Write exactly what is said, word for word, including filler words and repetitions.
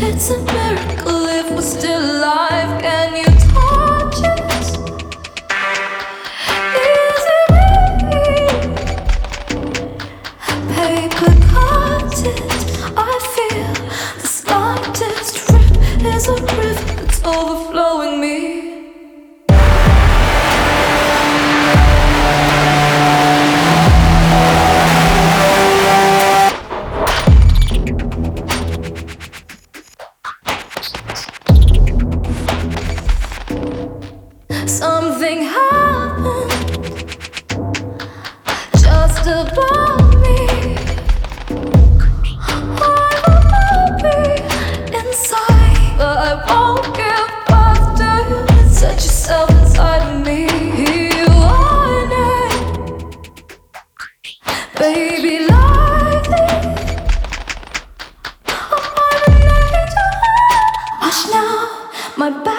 It's a miracle if we're still alive. Can you touch it? Is it real? Paper cuts it. I feel the slightest rip is a river that's overflowing me. Something happened just above me. I will be inside, but I won't give birth to you. Set yourself inside of me. You want it, baby, like this. I'm an angel. Hush now, my back.